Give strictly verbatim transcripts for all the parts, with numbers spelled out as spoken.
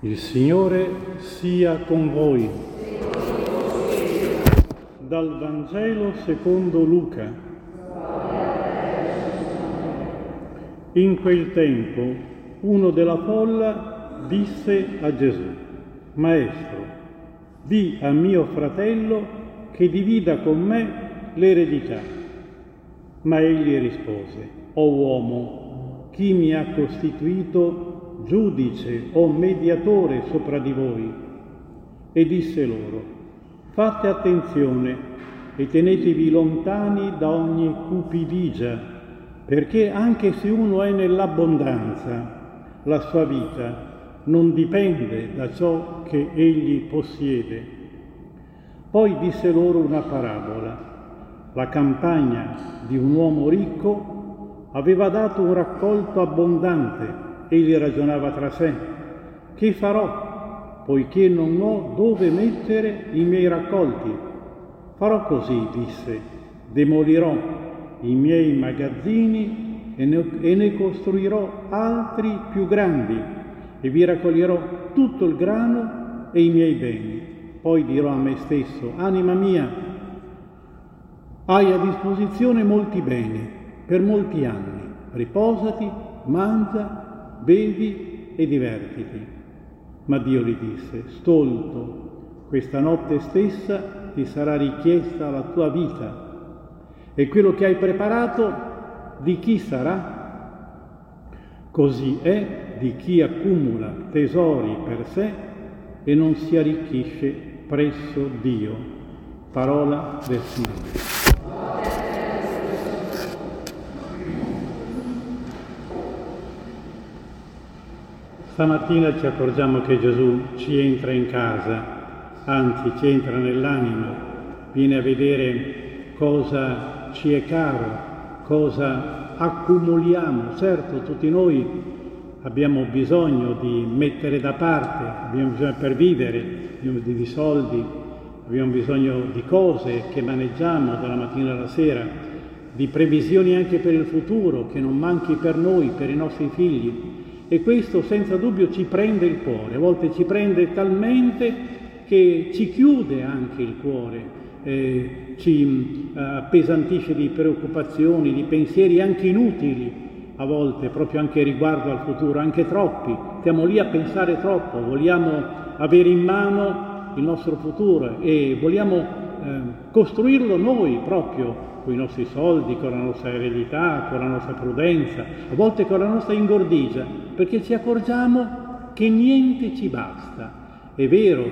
Il Signore sia con voi. Dal Vangelo secondo Luca. In quel tempo uno della folla disse a Gesù: Maestro, di a mio fratello che divida con me l'eredità. Ma egli rispose: O uomo, chi mi ha costituito giudice o mediatore sopra di voi? E disse loro: fate attenzione e tenetevi lontani da ogni cupidigia, perché anche se uno è nell'abbondanza, la sua vita non dipende da ciò che egli possiede. Poi disse loro una parabola. La campagna di un uomo ricco aveva dato un raccolto abbondante. Egli ragionava tra sé: che farò, poiché non ho dove mettere i miei raccolti? Farò così, disse, demolirò i miei magazzini e ne, e ne costruirò altri più grandi e vi raccoglierò tutto il grano e i miei beni. Poi dirò a me stesso: anima mia, hai a disposizione molti beni per molti anni, riposati, mangia, bevi e divertiti. Ma Dio gli disse: stolto, questa notte stessa ti sarà richiesta la tua vita, e quello che hai preparato di chi sarà? Così è di chi accumula tesori per sé e non si arricchisce presso Dio. Parola del Signore. Stamattina ci accorgiamo che Gesù ci entra in casa, anzi ci entra nell'anima, viene a vedere cosa ci è caro, cosa accumuliamo. Certo, tutti noi abbiamo bisogno di mettere da parte, abbiamo bisogno per vivere, abbiamo bisogno di soldi, abbiamo bisogno di cose che maneggiamo dalla mattina alla sera, di previsioni anche per il futuro, che non manchi per noi, per i nostri figli. E questo senza dubbio ci prende il cuore, a volte ci prende talmente che ci chiude anche il cuore, eh, ci eh, appesantisce di preoccupazioni, di pensieri anche inutili, a volte proprio anche riguardo al futuro, anche troppi. Stiamo lì a pensare troppo, vogliamo avere in mano il nostro futuro e vogliamo eh, costruirlo noi proprio, con i nostri soldi, con la nostra eredità, con la nostra prudenza, a volte con la nostra ingordigia, perché ci accorgiamo che niente ci basta. È vero,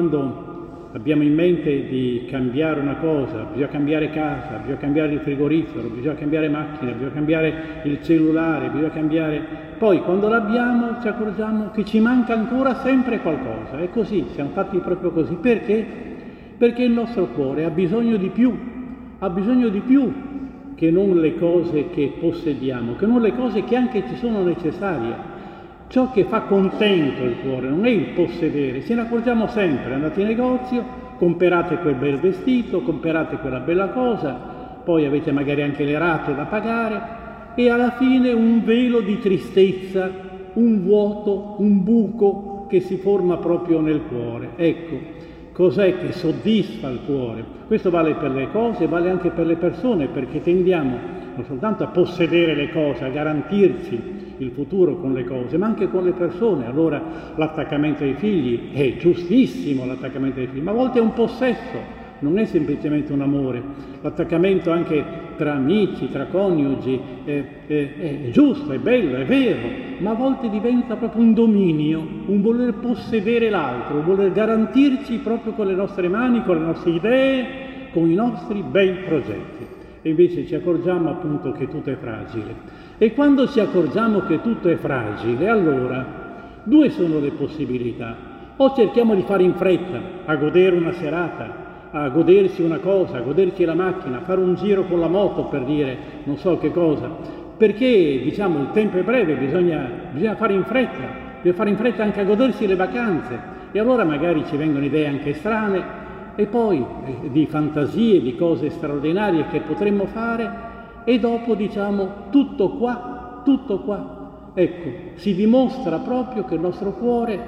quando abbiamo in mente di cambiare una cosa, bisogna cambiare casa, bisogna cambiare il frigorifero, bisogna cambiare macchina, bisogna cambiare il cellulare, bisogna cambiare... Poi quando l'abbiamo ci accorgiamo che ci manca ancora sempre qualcosa. È così, siamo fatti proprio così. Perché? Perché il nostro cuore ha bisogno di più. Ha bisogno di più che non le cose che possediamo, che non le cose che anche ci sono necessarie. Ciò che fa contento il cuore non è il possedere, ce ne accorgiamo sempre, andate in negozio, comprate quel bel vestito, comprate quella bella cosa, poi avete magari anche le rate da pagare e alla fine un velo di tristezza, un vuoto, un buco che si forma proprio nel cuore. Ecco. Cos'è che soddisfa il cuore? Questo vale per le cose, vale anche per le persone, perché tendiamo non soltanto a possedere le cose, a garantirci il futuro con le cose, ma anche con le persone. Allora l'attaccamento ai figli è giustissimo, l'attaccamento ai figli, ma a volte è un possesso, non è semplicemente un amore. L'attaccamento anche tra amici, tra coniugi, è, è, è giusto, è bello, è vero, ma a volte diventa proprio un dominio, un voler possedere l'altro, un voler garantirci proprio con le nostre mani, con le nostre idee, con i nostri bei progetti. E invece ci accorgiamo appunto che tutto è fragile. E quando ci accorgiamo che tutto è fragile, allora due sono le possibilità. O cerchiamo di fare in fretta a godere una serata, a godersi una cosa, a goderci la macchina, a fare un giro con la moto per dire non so che cosa, perché diciamo il tempo è breve, bisogna, bisogna fare in fretta, bisogna fare in fretta anche a godersi le vacanze e allora magari ci vengono idee anche strane e poi eh, di fantasie, di cose straordinarie che potremmo fare e dopo diciamo tutto qua, tutto qua. Ecco, si dimostra proprio che il nostro cuore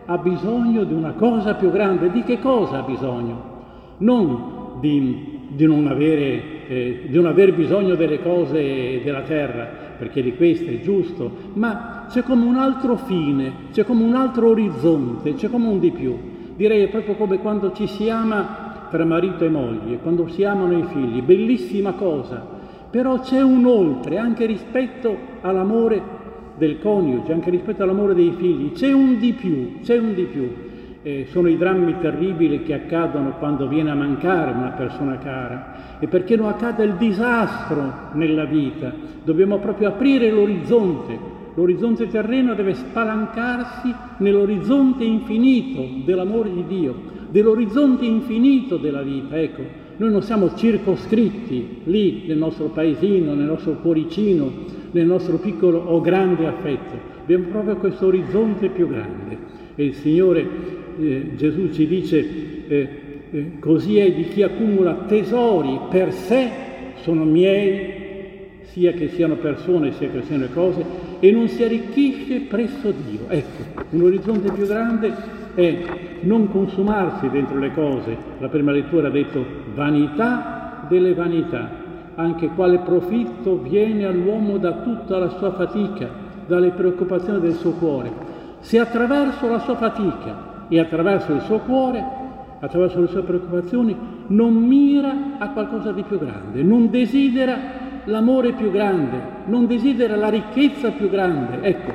ha bisogno di una cosa più grande. Di che cosa ha bisogno? Non di, di, non avere, eh, di non aver bisogno delle cose della terra, perché di questo è giusto, ma c'è come un altro fine, c'è come un altro orizzonte, c'è come un di più. Direi proprio come quando ci si ama tra marito e moglie, quando si amano i figli, bellissima cosa, però c'è un oltre, anche rispetto all'amore del coniuge, anche rispetto all'amore dei figli, c'è un di più, c'è un di più. Eh, sono i drammi terribili che accadono quando viene a mancare una persona cara, e perché non accada il disastro nella vita, dobbiamo proprio aprire l'orizzonte. L'orizzonte terreno deve spalancarsi nell'orizzonte infinito dell'amore di Dio, dell'orizzonte infinito della vita. Ecco, noi non siamo circoscritti lì nel nostro paesino, nel nostro cuoricino, nel nostro piccolo o grande affetto. Abbiamo proprio questo orizzonte più grande. E il Signore eh, Gesù ci dice, eh, eh, così è di chi accumula tesori per sé, sono miei, sia che siano persone, sia che siano cose, e non si arricchisce presso Dio. Ecco, un orizzonte più grande è non consumarsi dentro le cose. La prima lettura ha detto vanità delle vanità, anche quale profitto viene all'uomo da tutta la sua fatica, dalle preoccupazioni del suo cuore. Se attraverso la sua fatica e attraverso il suo cuore, attraverso le sue preoccupazioni, non mira a qualcosa di più grande, non desidera l'amore più grande, non desidera la ricchezza più grande, ecco,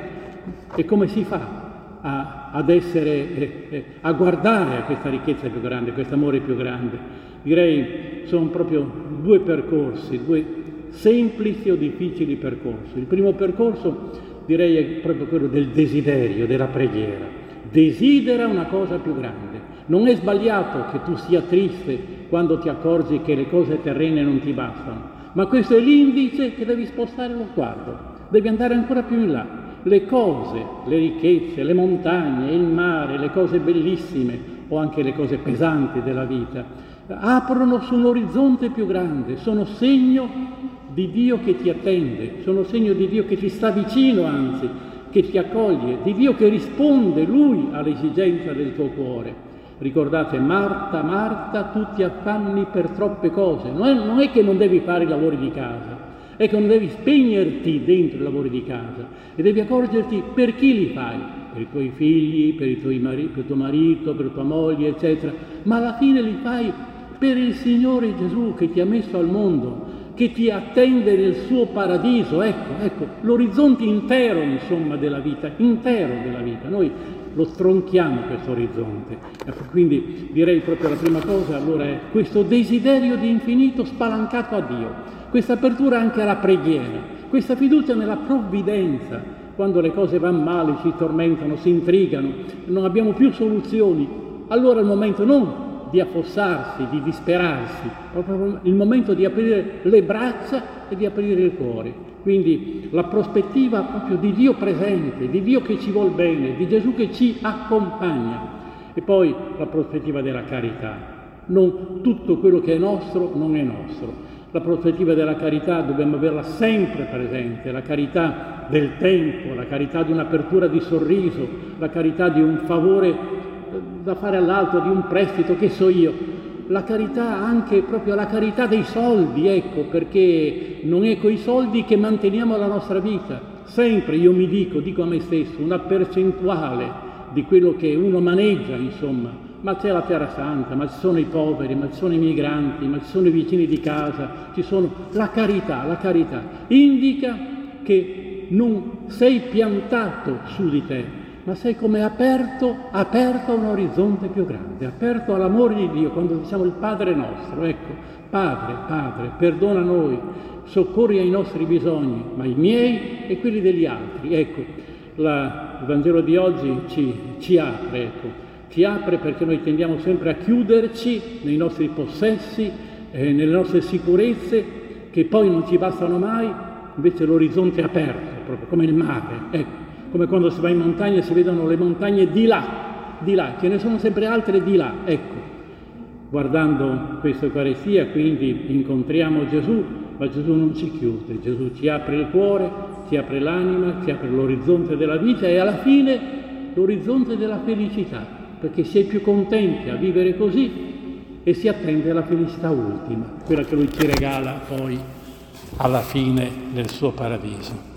e come si fa a, ad essere, eh, eh, a guardare a questa ricchezza più grande, questo amore più grande? Direi sono proprio due percorsi, due semplici o difficili percorsi. Il primo percorso direi è proprio quello del desiderio, della preghiera. Desidera una cosa più grande. Non è sbagliato che tu sia triste quando ti accorgi che le cose terrene non ti bastano, ma questo è l'indice che devi spostare lo sguardo, devi andare ancora più in là. Le cose, le ricchezze, le montagne, il mare, le cose bellissime o anche le cose pesanti della vita aprono su un orizzonte più grande, sono segno di Dio che ti attende, sono segno di Dio che ti sta vicino, anzi, che ti accoglie, di Dio che risponde Lui all'esigenza del tuo cuore. Ricordate, Marta, Marta, tu ti affanni per troppe cose. Non è, non è che non devi fare i lavori di casa, è che non devi spegnerti dentro i lavori di casa e devi accorgerti per chi li fai, per i tuoi figli, per, i tuoi mari- per tuo marito, per tua moglie, eccetera, ma alla fine li fai per il Signore Gesù che ti ha messo al mondo, che ti attende nel suo paradiso. Ecco, ecco, l'orizzonte intero, insomma, della vita, intero della vita. Noi lo stronchiamo questo orizzonte. Quindi direi proprio la prima cosa allora è questo desiderio di infinito spalancato a Dio, questa apertura anche alla preghiera, questa fiducia nella provvidenza. Quando le cose vanno male, ci tormentano, si intrigano, non abbiamo più soluzioni, allora è il momento non di affossarsi, di disperarsi, proprio il momento di aprire le braccia e di aprire il cuore. Quindi la prospettiva proprio di Dio presente, di Dio che ci vuol bene, di Gesù che ci accompagna. E poi la prospettiva della carità. Non tutto quello che è nostro non è nostro. La prospettiva della carità dobbiamo averla sempre presente, la carità del tempo, la carità di un'apertura di sorriso, la carità di un favore da fare all'altro, di un prestito, che so io. La carità, anche proprio la carità dei soldi, ecco, perché non è coi soldi che manteniamo la nostra vita. Sempre io mi dico, dico a me stesso, una percentuale di quello che uno maneggia, insomma. Ma c'è la Terra Santa, ma ci sono i poveri, ma ci sono i migranti, ma ci sono i vicini di casa, ci sono... La carità, la carità indica che non sei piantato su di te, ma sei come aperto, aperto a un orizzonte più grande, aperto all'amore di Dio, quando diciamo il Padre nostro, ecco, Padre, Padre, perdona noi, soccorri ai nostri bisogni, ma i miei e quelli degli altri. Ecco, la, il Vangelo di oggi ci, ci apre, ecco, ci apre perché noi tendiamo sempre a chiuderci nei nostri possessi, eh, nelle nostre sicurezze, che poi non ci bastano mai, invece l'orizzonte è aperto, proprio come il mare, ecco. Come quando si va in montagna e si vedono le montagne di là, di là, ce ne sono sempre altre di là, ecco. Guardando questa Eucaristia, quindi incontriamo Gesù, ma Gesù non ci chiude, Gesù ci apre il cuore, ci apre l'anima, ci apre l'orizzonte della vita e alla fine l'orizzonte della felicità, perché si è più contenti a vivere così e si attende la felicità ultima, quella che lui ci regala poi alla fine del suo paradiso.